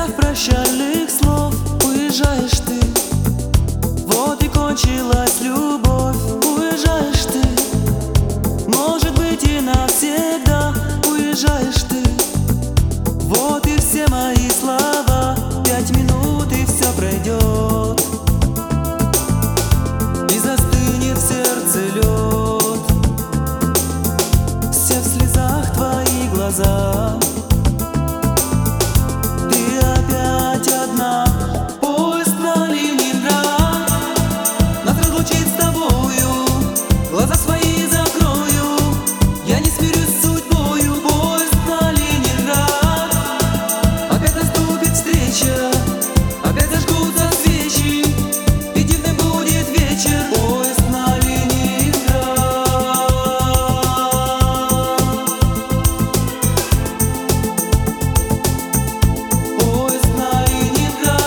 Вместо прощальных слов уезжаешь ты. Вот и кончилась любовь. Уезжаешь ты. Может быть и навсегда. Уезжаешь ты. Вот и все мои слова. 5 минут и все пройдет. И застынет в сердце лед. Все в слезах твои глаза. Глаза свои закрою, я не смирюсь с судьбою. Поезд на Ленинград. Опять наступит встреча, опять зажгутся свечи, и дивный будет вечер. Поезд на Ленинград. Поезд на Ленинград.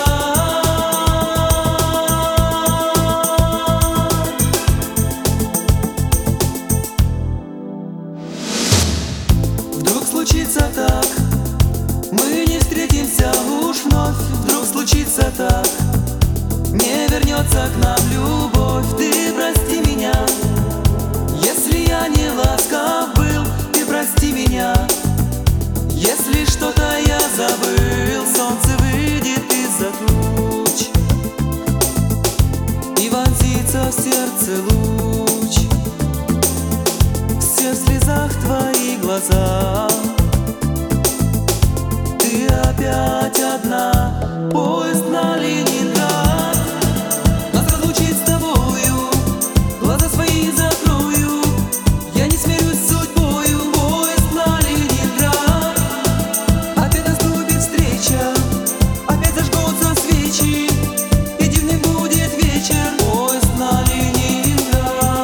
Вдруг случится так, мы не встретимся уж вновь. Вдруг случится так, не вернется к нам любовь. Ты прости меня, если я не ласков был. Ты прости меня, если что-то я забыл. Солнце выйдет из-за туч, и вонзится в сердце луч. Все в слезах твои глаза. Ты опять одна. Поезд на Ленинград. Нас разлучит с тобою. Глаза свои закрою, я не смирюсь с судьбою. Поезд на Ленинград. Опять наступит встреча, опять зажгутся свечи, и дивный будет вечер. Поезд на Ленинград.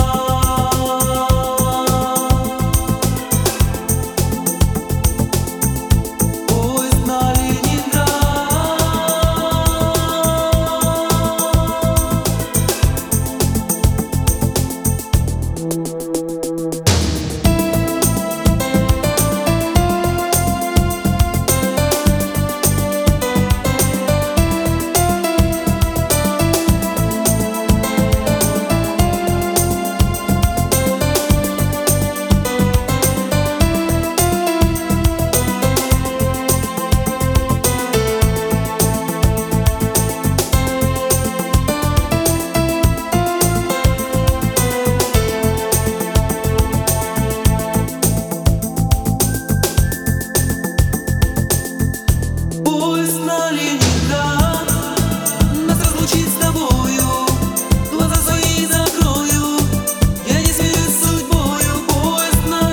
Поезд на Ленинград. Нас разлучит с тобою. Глаза свои закрою, я не смирюсь с судьбою. Поезд на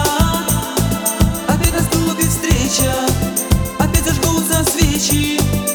Ленинград. Опять наступит встреча, опять зажгутся свечи,